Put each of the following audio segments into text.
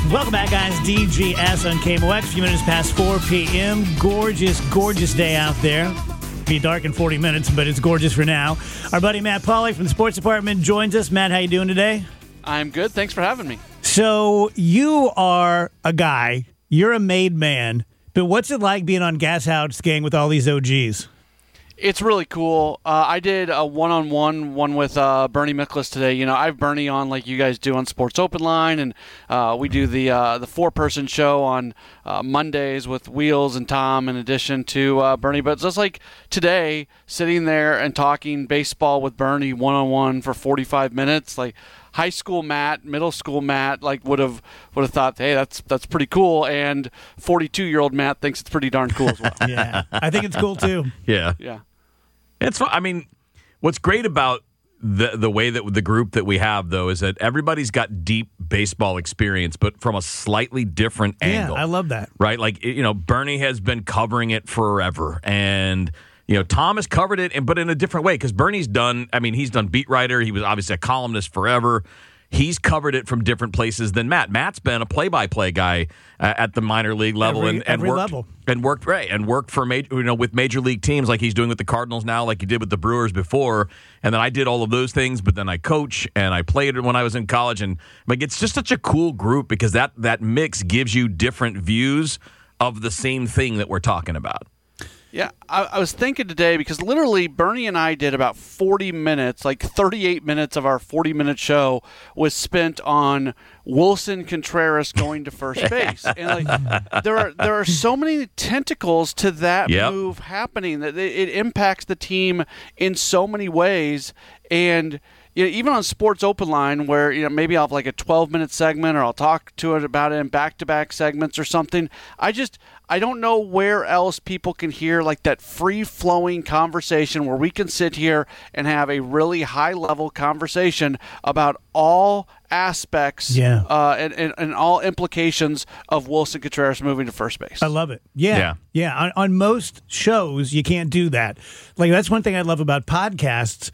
Welcome back, guys. DGS on KMOX. A few minutes past 4 p.m. Gorgeous, gorgeous day out there. Be dark in 40 minutes, but it's gorgeous for now. Our buddy Matt Pauly from the sports department joins us. Matt, how you doing today? I'm good. Thanks for having me. So you are a guy. You're a made man. But what's it like being on Gas House Gang with all these OGs? It's really cool. I did a one with Bernie Miklasz today. You know, I have Bernie on like you guys do on Sports Open Line, and we do the four-person show on Mondays with Wheels and Tom in addition to Bernie. But just like today, sitting there and talking baseball with Bernie one-on-one for 45 minutes, like high school Matt, middle school Matt, like would have thought, hey, that's pretty cool, and 42-year-old Matt thinks it's pretty darn cool as well. Yeah, I think it's cool too. Yeah. It's. I mean, what's great about the way that the group that we have, though, is that everybody's got deep baseball experience, but from a slightly different angle. Yeah, I love that. Right? Like, you know, Bernie has been covering it forever, and you know, Tom has covered it, but in a different way, because Bernie's done. I mean, he's done beat writer. He was obviously a columnist forever. He's covered it from different places than Matt. Matt's been a play-by-play guy at the minor league level and worked for with major league teams like he's doing with the Cardinals now, like he did with the Brewers before. And then I did all of those things, but then I coach and I played it when I was in college. And like, it's just such a cool group because that mix gives you different views of the same thing that we're talking about. Yeah, I was thinking today because literally Bernie and I did about 40 minutes, like 38 minutes of our 40-minute show was spent on Wilson Contreras going to first base. And like there are so many tentacles to that move happening that it impacts the team in so many ways. And you know, even on Sports Open Line, where you know maybe I'll have like a 12-minute segment, or I'll talk to it about it in back-to-back segments or something. I don't know where else people can hear like that free-flowing conversation where we can sit here and have a really high-level conversation about all aspects and all implications of Wilson Contreras moving to first base. I love it. Yeah. On most shows, you can't do that. Like, that's one thing I love about podcasts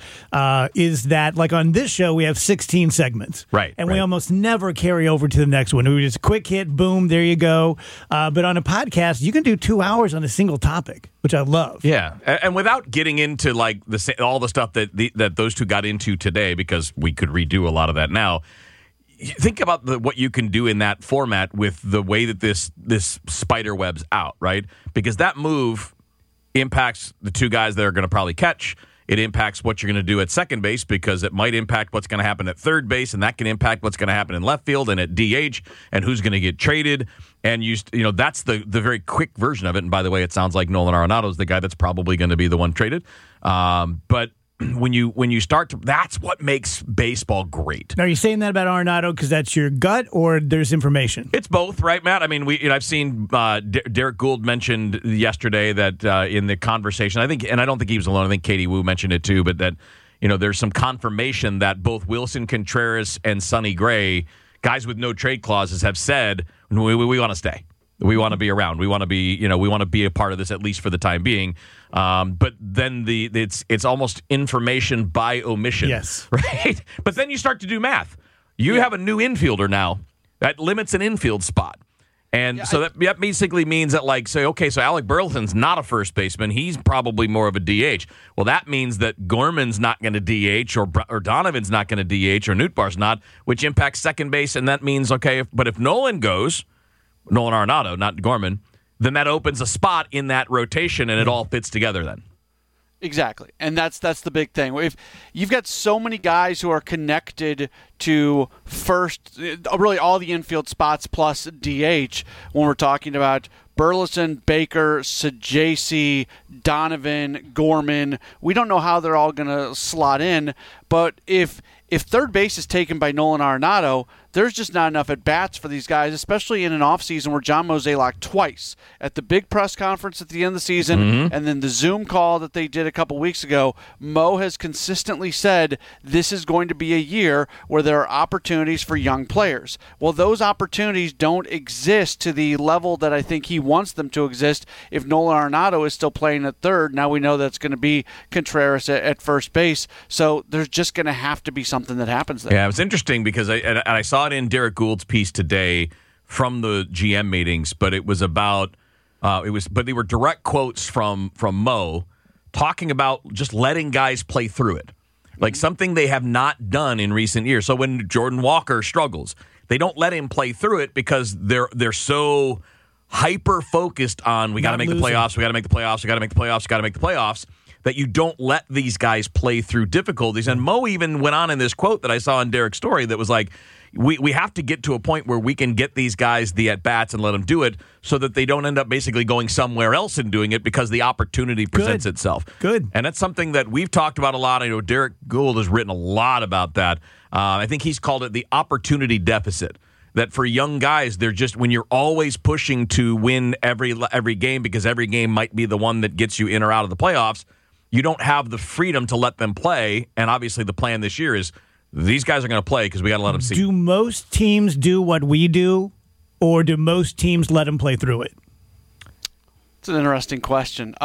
is that, like, on this show, we have 16 segments. Right. And we almost never carry over to the next one. We just quick hit, boom, there you go. But on a podcast, you can do 2 hours on a single topic, which I love. Yeah. And without getting into, like, all the stuff that those two got into today, because we could redo a lot of that now, think about what you can do in that format with the way that this spider web's out, right? Because that move impacts the two guys that are going to probably catch. It impacts what you're going to do at second base because it might impact what's going to happen at third base, and that can impact what's going to happen in left field and at DH and who's going to get traded. And you know that's the very quick version of it. And by the way, it sounds like Nolan Arenado is the guy that's probably going to be the one traded. But when you start to, that's what makes baseball great. Now, are you saying that about Arenado because that's your gut, or there's information? It's both, right, Matt? I mean, I've seen Derek Gould mentioned yesterday that in the conversation, I think, and I don't think he was alone. I think Katie Wu mentioned it too, but that there's some confirmation that both Wilson Contreras and Sonny Gray, guys with no trade clauses, have said we want to stay. We want to be around. We want to be, we want to be a part of this at least for the time being. But then it's almost information by omission. Yes. Right? But then you start to do math. You have a new infielder now. That limits an infield spot. And that basically means that, like, say, okay, so Alec Burleton's not a first baseman. He's probably more of a DH. Well, that means that Gorman's not going to DH or Donovan's not going to DH or Nootbaar's not, which impacts second base. And that means, okay, but if Nolan goes, Nolan Arenado, not Gorman, then that opens a spot in that rotation, and it all fits together then. Exactly, and that's the big thing. If you've got so many guys who are connected to first, really all the infield spots plus DH, when we're talking about Burleson, Baker, Sajaci, Donovan, Gorman, we don't know how they're all going to slot in, but if third base is taken by Nolan Arenado, there's just not enough at-bats for these guys, especially in an offseason where John Mozeliak twice, at the big press conference at the end of the season and then the Zoom call that they did a couple weeks ago, Mo has consistently said this is going to be a year where there are opportunities for young players. Well, those opportunities don't exist to the level that I think he wants them to exist if Nolan Arenado is still playing at third. Now we know that's going to be Contreras at first base, so there's just going to have to be something that happens there. Yeah, it was interesting because I saw it in Derek Gould's piece today from the GM meetings, but it was about but they were direct quotes from Mo talking about just letting guys play through it, like something they have not done in recent years. So when Jordan Walker struggles, they don't let him play through it because they're so hyper focused on we got to make the playoffs, we got to make the playoffs, we got to make the playoffs, we got to make the playoffs, that you don't let these guys play through difficulties. And Mo even went on in this quote that I saw in Derek's story that was like, we have to get to a point where we can get these guys the at-bats and let them do it so that they don't end up basically going somewhere else and doing it because the opportunity presents itself. Good. And that's something that we've talked about a lot. I know Derek Gould has written a lot about that. I think he's called it the opportunity deficit. That for young guys, they're just, when you're always pushing to win every game because every game might be the one that gets you in or out of the playoffs, you don't have the freedom to let them play. And obviously the plan this year is these guys are going to play because we got to let them see. Do most teams do what we do, or do most teams let them play through it? It's an interesting question.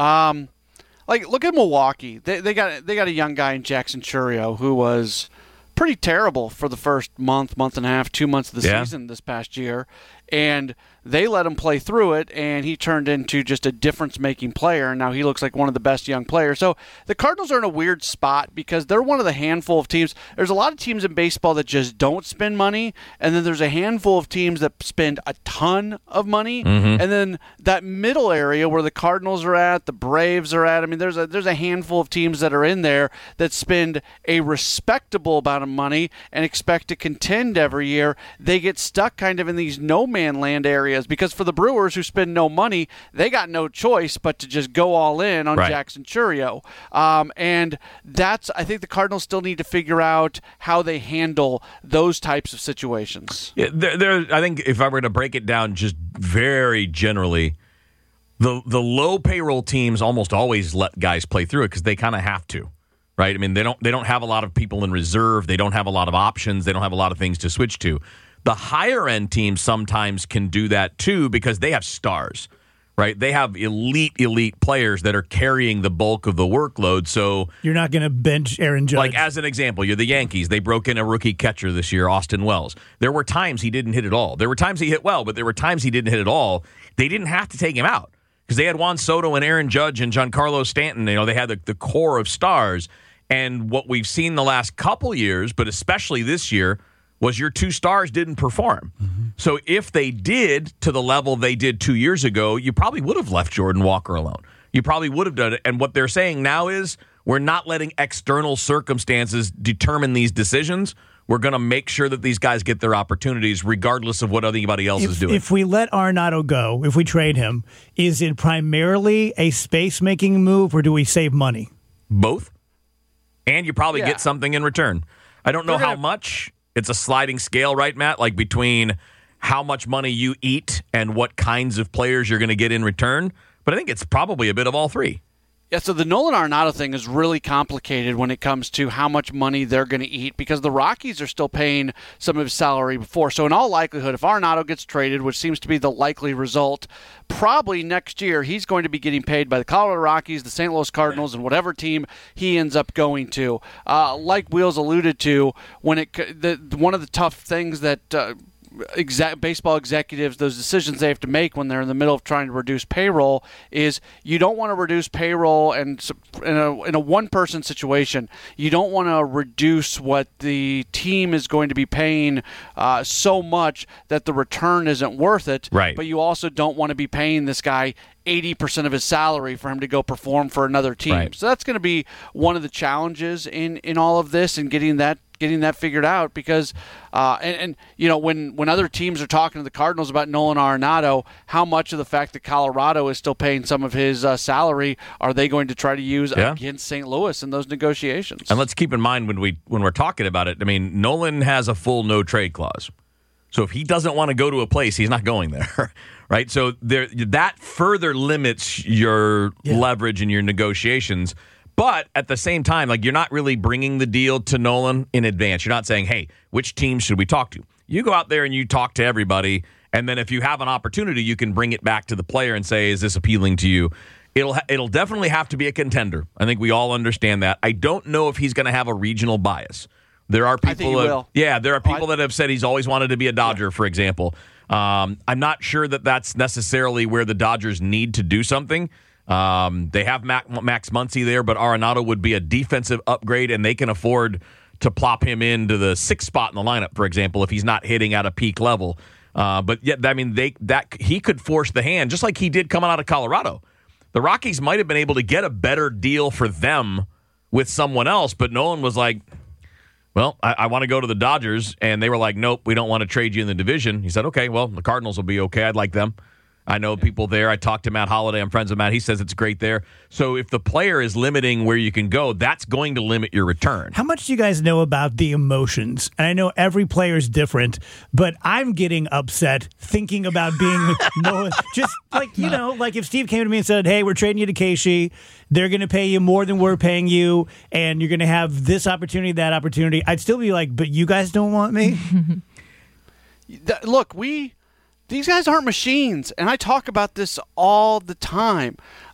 Look at Milwaukee. They got a young guy in Jackson Chourio who was pretty terrible for the first month and a half, 2 months of the season this past year. And they let him play through it, and he turned into just a difference-making player. Now he looks like one of the best young players. So the Cardinals are in a weird spot because they're one of the handful of teams. There's a lot of teams in baseball that just don't spend money, and then there's a handful of teams that spend a ton of money. Mm-hmm. And then that middle area where the Cardinals are at, the Braves are at, I mean, there's a handful of teams that are in there that spend a respectable amount of money and expect to contend every year. They get stuck kind of in these no-man land areas because for the Brewers who spend no money, they got no choice but to just go all in on Jackson Chourio. And that's, I think the Cardinals still need to figure out how they handle those types of situations. Yeah, I think if I were to break it down just very generally, the low payroll teams almost always let guys play through it because they kind of have to. Right? I mean, they don't have a lot of people in reserve. They don't have a lot of options. They don't have a lot of things to switch to. The higher-end teams sometimes can do that, too, because they have stars, right? They have elite players that are carrying the bulk of the workload. So you're not going to bench Aaron Judge. Like, as an example, you're the Yankees. They broke in a rookie catcher this year, Austin Wells. There were times he didn't hit at all. There were times he hit well, but there were times he didn't hit at all. They didn't have to take him out because they had Juan Soto and Aaron Judge and Giancarlo Stanton. You know, they had the core of stars. And what we've seen the last couple years, but especially this year, was your two stars didn't perform. Mm-hmm. So if they did to the level they did 2 years ago, you probably would have left Jordan Walker alone. You probably would have done it. And what they're saying now is we're not letting external circumstances determine these decisions. We're going to make sure that these guys get their opportunities regardless of what anybody else is doing. If we let Arenado go, if we trade him, is it primarily a space-making move or do we save money? Both. And you probably get something in return. I don't know how much. It's a sliding scale, right, Matt? Like between how much money you eat and what kinds of players you're going to get in return. But I think it's probably a bit of all three. Yeah, so the Nolan Arenado thing is really complicated when it comes to how much money they're going to eat because the Rockies are still paying some of his salary before. So in all likelihood, if Arenado gets traded, which seems to be the likely result, probably next year he's going to be getting paid by the Colorado Rockies, the St. Louis Cardinals, and whatever team he ends up going to. Like Wheels alluded to, one of the tough things that baseball executives, those decisions they have to make when they're in the middle of trying to reduce payroll is you don't want to reduce payroll and in a one-person situation, you don't want to reduce what the team is going to be paying so much that the return isn't worth it. Right. But you also don't want to be paying this guy 80% of his salary for him to go perform for another team. Right. So that's going to be one of the challenges in all of this and getting that figured out because and you know when other teams are talking to the Cardinals about Nolan Arenado, how much of the fact that Colorado is still paying some of his salary are they going to try to use against St. Louis in those negotiations? And let's keep in mind when we're talking about it, I mean, Nolan has a full no trade clause. So if he doesn't want to go to a place, he's not going there, right? So that further limits your leverage in your negotiations. But at the same time, like you're not really bringing the deal to Nolan in advance. You're not saying, hey, which team should we talk to? You go out there and you talk to everybody, and then if you have an opportunity, you can bring it back to the player and say, is this appealing to you? It'll definitely have to be a contender. I think we all understand that. I don't know if he's going to have a regional bias. There are people I think he will. Yeah, there are people that have said he's always wanted to be a Dodger, for example. I'm not sure that that's necessarily where the Dodgers need to do something. They have Max Muncy there, but Arenado would be a defensive upgrade, and they can afford to plop him into the 6th spot in the lineup, for example, if he's not hitting at a peak level. But yet, I mean, he could force the hand, just like he did coming out of Colorado. The Rockies might have been able to get a better deal for them with someone else, but Nolan was like, well, I want to go to the Dodgers, and they were like, nope, we don't want to trade you in the division. He said, okay, well, the Cardinals will be okay. I'd like them. I know people there. I talked to Matt Holliday. I'm friends with Matt. He says it's great there. So if the player is limiting where you can go, that's going to limit your return. How much do you guys know about the emotions? And I know every player is different, but I'm getting upset thinking about being Nolan. Just like, like if Steve came to me and said, hey, we're trading you to KC. They're going to pay you more than we're paying you, and you're going to have this opportunity, that opportunity. I'd still be like, but you guys don't want me? Look, these guys aren't machines, and I talk about this all the time.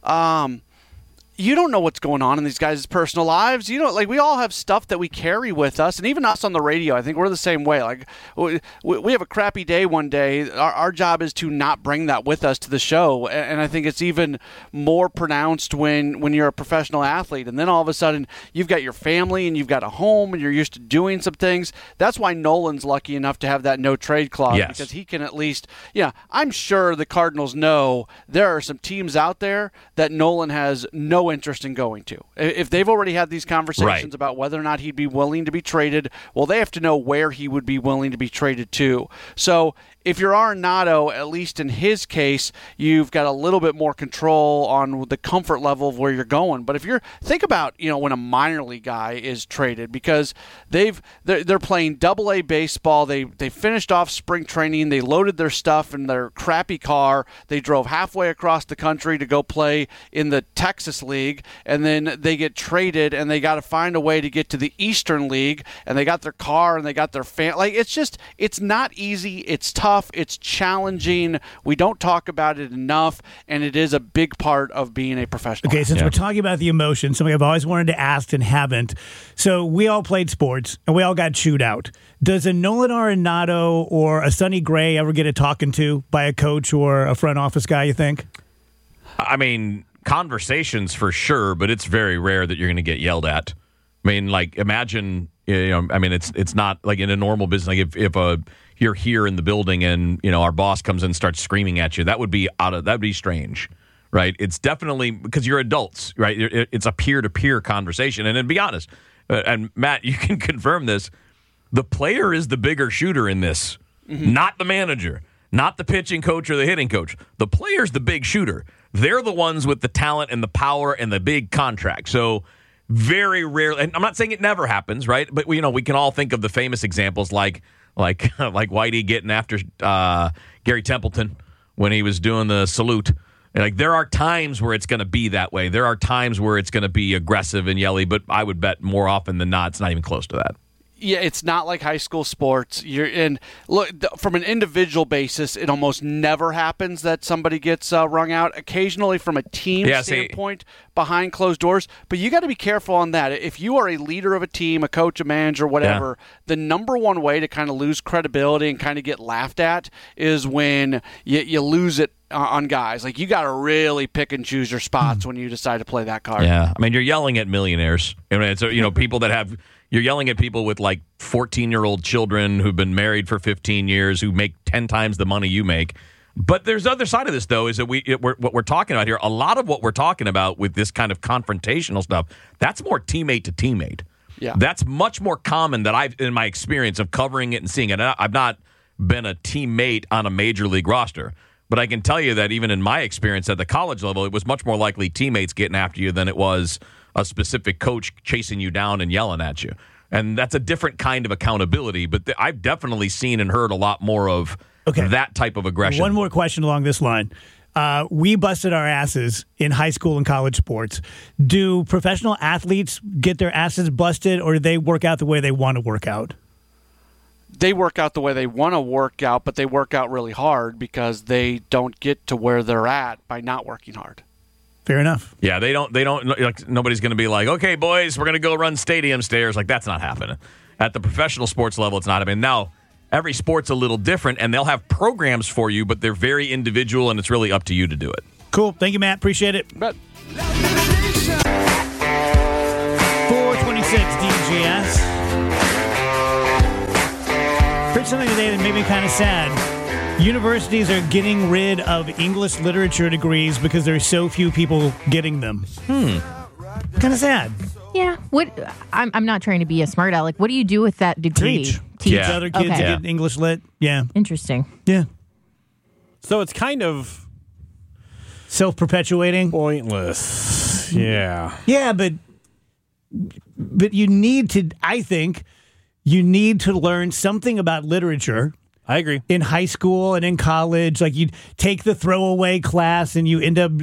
You don't know what's going on in these guys' personal lives. We all have stuff that we carry with us, and even us on the radio, I think we're the same way. Like, we have a crappy day one day. Our job is to not bring that with us to the show, and I think it's even more pronounced when you're a professional athlete, and then all of a sudden you've got your family and you've got a home and you're used to doing some things. That's why Nolan's lucky enough to have that no-trade clause, yes, because he can at least, I'm sure the Cardinals know there are some teams out there that Nolan has no interest in going to. If they've already had these conversations about whether or not he'd be willing to be traded, well, they have to know where he would be willing to be traded to. So if you're Arenado, at least in his case, you've got a little bit more control on the comfort level of where you're going. But if think about, when a minor league guy is traded, because they're playing Double-A baseball, they finished off spring training, they loaded their stuff in their crappy car, they drove halfway across the country to go play in the Texas League, and then they get traded, and they got to find a way to get to the Eastern League, and they got their car, and they got their it's not easy, it's tough. It's challenging. We don't talk about it enough, and it is a big part of being a professional. Okay, since we're talking about the emotion, something I've always wanted to ask and haven't. So we all played sports, and we all got chewed out. Does a Nolan Arenado or a Sonny Gray ever get a talking to by a coach or a front office guy, you think? I mean, conversations for sure, but it's very rare that you're going to get yelled at. I mean, like, imagine, it's not like in a normal business, like if you're here in the building and, our boss comes in and starts screaming at you, that would be strange, right? It's definitely because you're adults, right? It's a peer-to-peer conversation. And to be honest, and Matt, you can confirm this, the player is the bigger shooter in this, not the manager, not the pitching coach or the hitting coach. The player's the big shooter. They're the ones with the talent and the power and the big contract. So very rarely, and I'm not saying it never happens, right? But we can all think of the famous examples like Whitey getting after Gary Templeton when he was doing the salute. And like, there are times where it's going to be that way. There are times where it's going to be aggressive and yelly, but I would bet more often than not, it's not even close to that. Yeah, it's not like high school sports. From an individual basis, it almost never happens that somebody gets wrung out. Occasionally, from a team standpoint, behind closed doors. But you got to be careful on that. If you are a leader of a team, a coach, a manager, whatever, the number one way to kind of lose credibility and kind of get laughed at is when you lose it on guys. Like, you got to really pick and choose your spots when you decide to play that card. Yeah, I mean, you're yelling at millionaires. So people that have. You're yelling at people with like 14-year-old children who've been married for 15 years, who make 10 times the money you make. But there's the other side of this, though, is that what we're talking about here, a lot of what we're talking about with this kind of confrontational stuff, that's more teammate to teammate. Yeah. That's much more common that in my experience of covering it and seeing it. I've not been a teammate on a major league roster, but I can tell you that even in my experience at the college level, it was much more likely teammates getting after you than it was a specific coach chasing you down and yelling at you. And that's a different kind of accountability, but I've definitely seen and heard a lot more of that type of aggression. One more question along this line. We busted our asses in high school and college sports. Do professional athletes get their asses busted, or do they work out the way they want to work out? They work out the way they want to work out, but they work out really hard because they don't get to where they're at by not working hard. Fair enough. Yeah, they don't like, nobody's going to be like, okay, boys, we're going to go run stadium stairs. Like, that's not happening. At the professional sports level, it's not happening. Now, every sport's a little different, and they'll have programs for you, but they're very individual, and it's really up to you to do it. Cool. Thank you, Matt. Appreciate it. But 426 DGS. Heard something today that made me kind of sad. Universities are getting rid of English literature degrees because there's so few people getting them. Kind of sad. Yeah. What? I'm not trying to be a smart aleck. What do you do with that degree? Teach Yeah. other kids to get English lit. Yeah. Interesting. Yeah. So it's kind of Self-perpetuating. pointless. Yeah. Yeah, but you need to, I think, you need to learn something about literature I agree. in high school and in college. Like you take the throwaway class and you end up,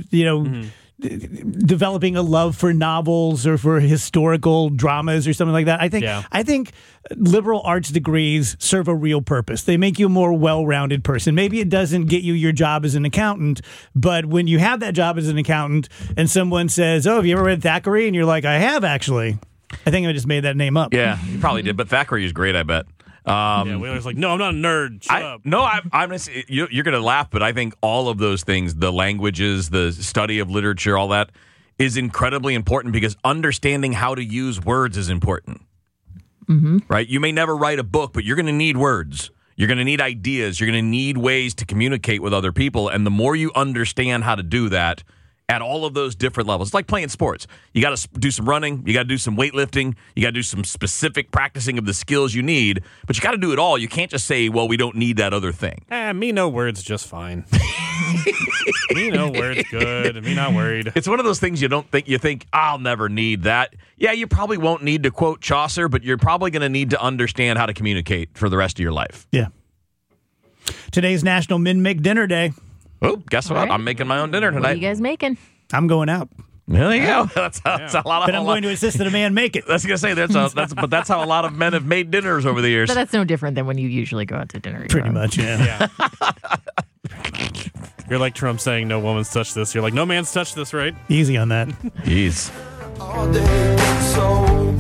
developing a love for novels or for historical dramas or something like that. I think liberal arts degrees serve a real purpose. They make you a more well-rounded person. Maybe it doesn't get you your job as an accountant, but when you have that job as an accountant and someone says, "Oh, have you ever read Thackeray?" and you're like, "I have actually." I think I just made that name up. Yeah, you probably did, but Thackeray is great, I bet. Yeah, we always like, no, I'm not a nerd. Shut up. No, I'm gonna say, you're going to laugh, but I think all of those things, the languages, the study of literature, all that, is incredibly important because understanding how to use words is important. Mm-hmm. Right? You may never write a book, but you're going to need words. You're going to need ideas. You're going to need ways to communicate with other people. And the more you understand how to do that at all of those different levels, it's like playing sports. You got to do some running. You got to do some weightlifting. You got to do some specific practicing of the skills you need. But you got to do it all. You can't just say, well, we don't need that other thing. Me no words, just fine. Me no words, good. Me not worried. It's one of those things you think, I'll never need that. Yeah, you probably won't need to quote Chaucer, but you're probably going to need to understand how to communicate for the rest of your life. Yeah. Today's National Men Make Dinner Day. Oh, guess what? All right. I'm making my own dinner What tonight. are you guys making? I'm going out. There you go. That's a lot of. But I'm going to assist a man make it. That's gonna say that's how a lot of men have made dinners over the years. But that's no different than when you usually go out to dinner. Pretty much, yeah. You're like Trump saying no woman's touched this. You're like, no man's touched this, right? Easy on that. Jeez. All day.